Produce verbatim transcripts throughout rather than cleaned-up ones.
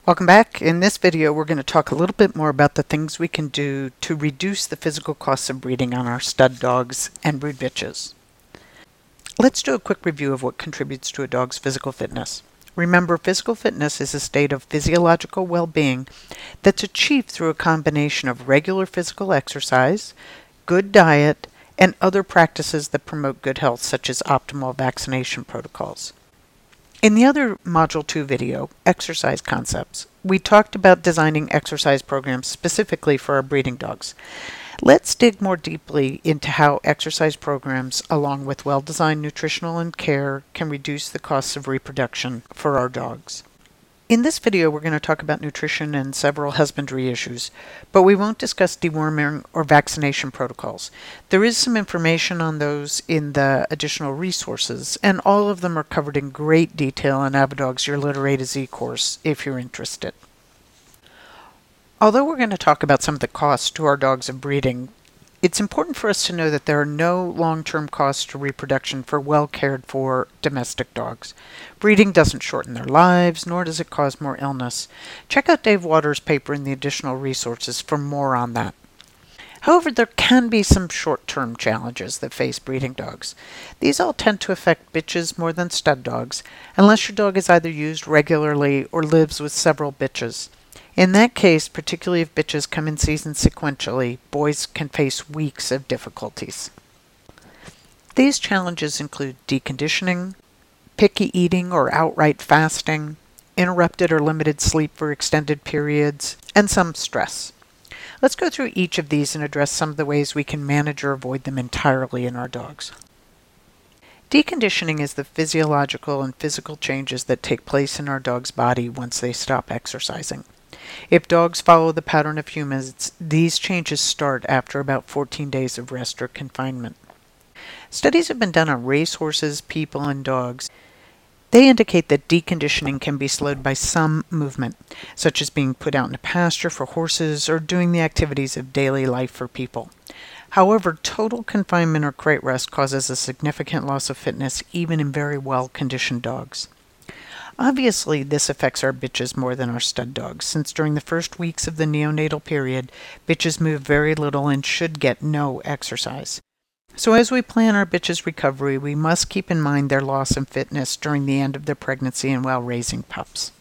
Welcome back. In this video, we're going to talk a little bit more about the things we can do to reduce the physical costs of breeding on our stud dogs and brood bitches. Let's do a quick review of what contributes to a dog's physical fitness. Remember, physical fitness is a state of physiological well-being that's achieved through a combination of regular physical exercise, good diet, and other practices that promote good health, such as optimal vaccination protocols. In the other Module two video, Exercise Concepts, we talked about designing exercise programs specifically for our breeding dogs. Let's dig more deeply into how exercise programs, along with well-designed nutritional and care, can reduce the costs of reproduction for our dogs. In this video, we're going to talk about nutrition and several husbandry issues, but we won't discuss deworming or vaccination protocols. There is some information on those in the additional resources, and all of them are covered in great detail in Avidog's Your Litter A to Z course, if you're interested. Although we're going to talk about some of the costs to our dogs of breeding, it's important for us to know that there are no long-term costs to reproduction for well-cared-for domestic dogs. Breeding doesn't shorten their lives, nor does it cause more illness. Check out Dave Waters' paper in the additional resources for more on that. However, there can be some short-term challenges that face breeding dogs. These all tend to affect bitches more than stud dogs, unless your dog is either used regularly or lives with several bitches. In that case, particularly if bitches come in season sequentially, boys can face weeks of difficulties. These challenges include deconditioning, picky eating or outright fasting, interrupted or limited sleep for extended periods, and some stress. Let's go through each of these and address some of the ways we can manage or avoid them entirely in our dogs. Deconditioning is the physiological and physical changes that take place in our dog's body once they stop exercising. If dogs follow the pattern of humans, these changes start after about fourteen days of rest or confinement. Studies have been done on racehorses, people, and dogs. They indicate that deconditioning can be slowed by some movement, such as being put out in a pasture for horses or doing the activities of daily life for people. However, total confinement or crate rest causes a significant loss of fitness even in very well-conditioned dogs. Obviously, this affects our bitches more than our stud dogs, since during the first weeks of the neonatal period, bitches move very little and should get no exercise. So as we plan our bitches' recovery, we must keep in mind their loss in fitness during the end of their pregnancy and while raising pups.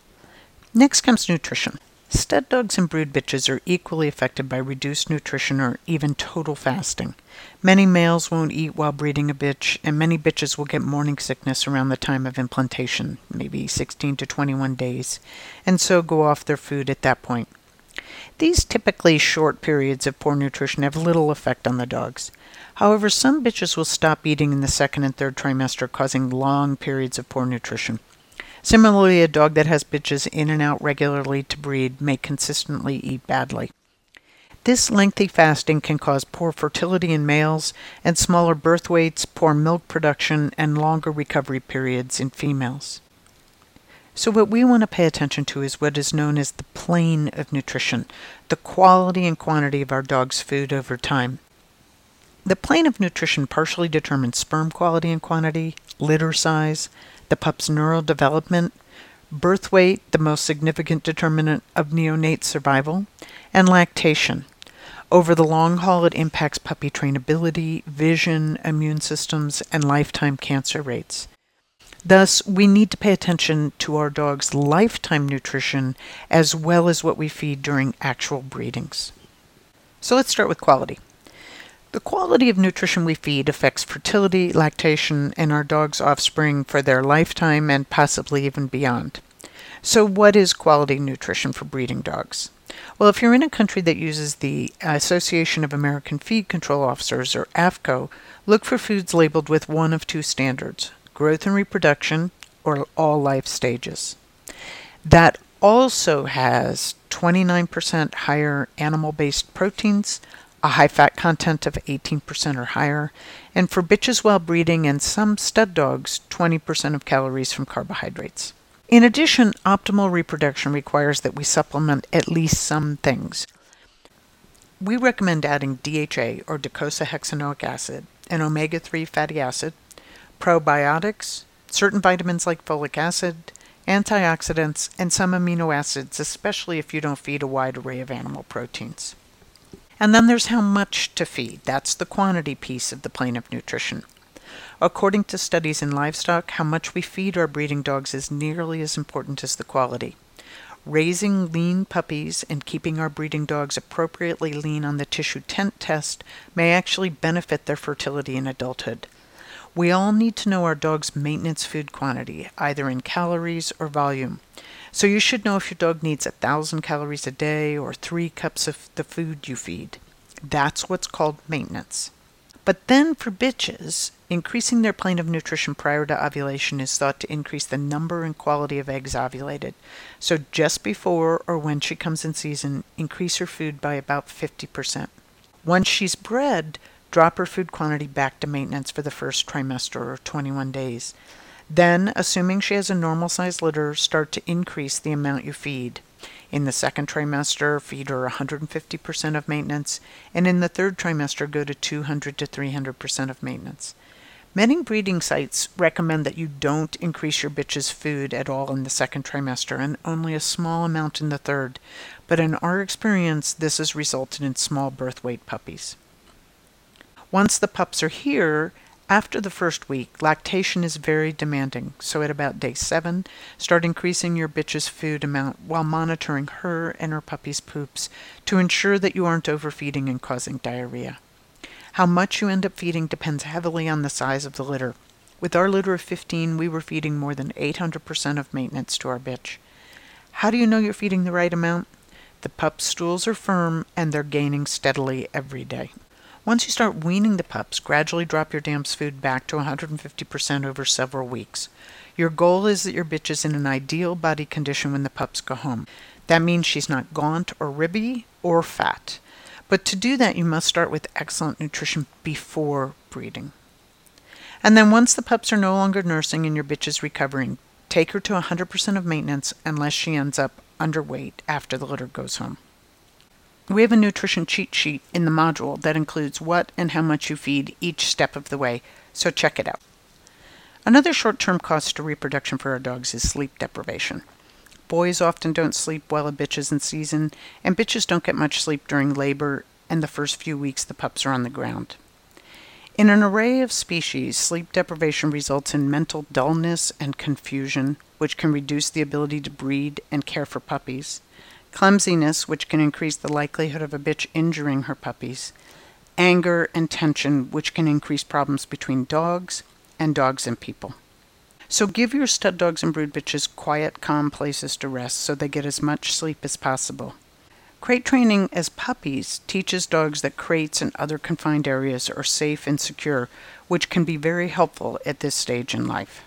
Next comes nutrition. Stud dogs and brood bitches are equally affected by reduced nutrition or even total fasting. Many males won't eat while breeding a bitch, and many bitches will get morning sickness around the time of implantation, maybe sixteen to twenty-one days, and so go off their food at that point. These typically short periods of poor nutrition have little effect on the dogs. However, some bitches will stop eating in the second and third trimester, causing long periods of poor nutrition. Similarly, a dog that has bitches in and out regularly to breed may consistently eat badly. This lengthy fasting can cause poor fertility in males and smaller birth weights, poor milk production, and longer recovery periods in females. So what we want to pay attention to is what is known as the plane of nutrition, the quality and quantity of our dog's food over time. The plane of nutrition partially determines sperm quality and quantity, litter size, the pup's neural development, birth weight, the most significant determinant of neonate survival, and lactation. Over the long haul, it impacts puppy trainability, vision, immune systems, and lifetime cancer rates. Thus, we need to pay attention to our dog's lifetime nutrition as well as what we feed during actual breedings. So let's start with quality. The quality of nutrition we feed affects fertility, lactation, and our dog's offspring for their lifetime and possibly even beyond. So what is quality nutrition for breeding dogs? Well, if you're in a country that uses the Association of American Feed Control Officers, or A F C O, look for foods labeled with one of two standards: growth and reproduction, or all life stages. That also has twenty-nine percent higher animal-based proteins, a high fat content of eighteen percent or higher, and for bitches while breeding and some stud dogs, twenty percent of calories from carbohydrates. In addition, optimal reproduction requires that we supplement at least some things. We recommend adding D H A, or docosahexaenoic acid, an omega three fatty acid, probiotics, certain vitamins like folic acid, antioxidants, and some amino acids, especially if you don't feed a wide array of animal proteins. And then there's how much to feed. That's the quantity piece of the plane of nutrition. According to studies in livestock, how much we feed our breeding dogs is nearly as important as the quality. Raising lean puppies and keeping our breeding dogs appropriately lean on the tissue tent test may actually benefit their fertility in adulthood. We all need to know our dog's maintenance food quantity, either in calories or volume. So you should know if your dog needs a thousand calories a day or three cups of the food you feed. That's what's called maintenance. But then for bitches, increasing their plane of nutrition prior to ovulation is thought to increase the number and quality of eggs ovulated. So just before or when she comes in season, increase her food by about fifty percent. Once she's bred, drop her food quantity back to maintenance for the first trimester or twenty-one days. Then, assuming she has a normal-sized litter, start to increase the amount you feed. In the second trimester, feed her one hundred fifty percent of maintenance, and in the third trimester, go to two hundred to three hundred percent of maintenance. Many breeding sites recommend that you don't increase your bitch's food at all in the second trimester and only a small amount in the third, but in our experience, this has resulted in small birth weight puppies. Once the pups are here, after the first week, lactation is very demanding, so at about day seven, start increasing your bitch's food amount while monitoring her and her puppy's poops to ensure that you aren't overfeeding and causing diarrhea. How much you end up feeding depends heavily on the size of the litter. With our litter of fifteen, we were feeding more than eight hundred percent of maintenance to our bitch. How do you know you're feeding the right amount? The pup's stools are firm and they're gaining steadily every day. Once you start weaning the pups, gradually drop your dams food back to one hundred fifty percent over several weeks. Your goal is that your bitch is in an ideal body condition when the pups go home. That means she's not gaunt or ribby or fat. But to do that, you must start with excellent nutrition before breeding. And then once the pups are no longer nursing and your bitch is recovering, take her to one hundred percent of maintenance unless she ends up underweight after the litter goes home. We have a nutrition cheat sheet in the module that includes what and how much you feed each step of the way, so check it out. Another short-term cost to reproduction for our dogs is sleep deprivation. Boys often don't sleep well at bitches in season, and bitches don't get much sleep during labor and the first few weeks the pups are on the ground. In an array of species, sleep deprivation results in mental dullness and confusion, which can reduce the ability to breed and care for puppies, clumsiness, which can increase the likelihood of a bitch injuring her puppies, anger and tension, which can increase problems between dogs and dogs and people. So give your stud dogs and brood bitches quiet, calm places to rest so they get as much sleep as possible. Crate training as puppies teaches dogs that crates and other confined areas are safe and secure, which can be very helpful at this stage in life.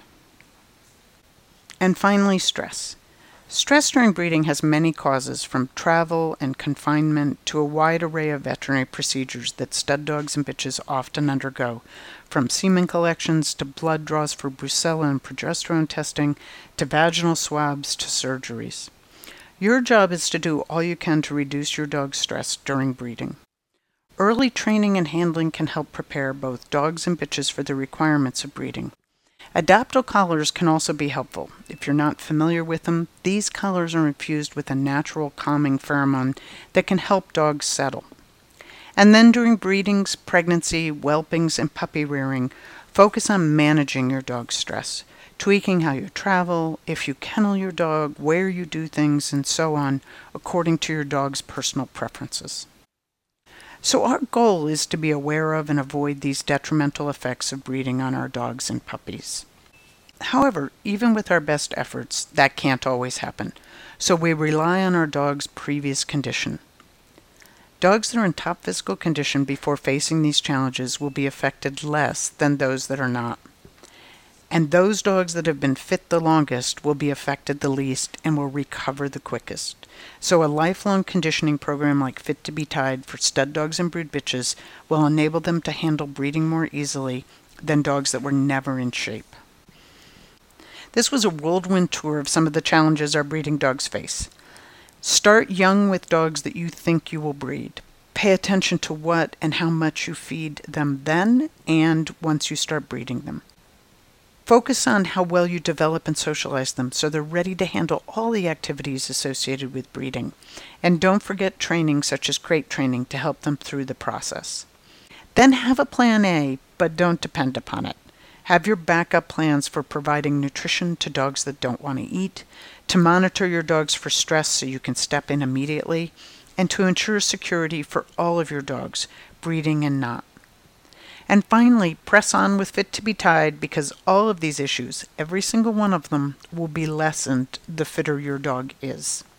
And finally, stress. Stress during breeding has many causes, from travel and confinement to a wide array of veterinary procedures that stud dogs and bitches often undergo, from semen collections to blood draws for brucella and progesterone testing to vaginal swabs to surgeries. Your job is to do all you can to reduce your dog's stress during breeding. Early training and handling can help prepare both dogs and bitches for the requirements of breeding. Adapto collars can also be helpful. If you're not familiar with them, these collars are infused with a natural calming pheromone that can help dogs settle. And then during breedings, pregnancy, whelpings, and puppy rearing, focus on managing your dog's stress, tweaking how you travel, if you kennel your dog, where you do things, and so on, according to your dog's personal preferences. So our goal is to be aware of and avoid these detrimental effects of breeding on our dogs and puppies. However, even with our best efforts, that can't always happen, so we rely on our dog's previous condition. Dogs that are in top physical condition before facing these challenges will be affected less than those that are not. And those dogs that have been fit the longest will be affected the least and will recover the quickest. So a lifelong conditioning program like Fit to be Tied for stud dogs and brood bitches will enable them to handle breeding more easily than dogs that were never in shape. This was a whirlwind tour of some of the challenges our breeding dogs face. Start young with dogs that you think you will breed. Pay attention to what and how much you feed them then and once you start breeding them. Focus on how well you develop and socialize them so they're ready to handle all the activities associated with breeding. And don't forget training such as crate training to help them through the process. Then have a plan A, but don't depend upon it. Have your backup plans for providing nutrition to dogs that don't want to eat, to monitor your dogs for stress so you can step in immediately, and to ensure security for all of your dogs, breeding and not. And finally, press on with Fit to be Tied, because all of these issues, every single one of them, will be lessened the fitter your dog is.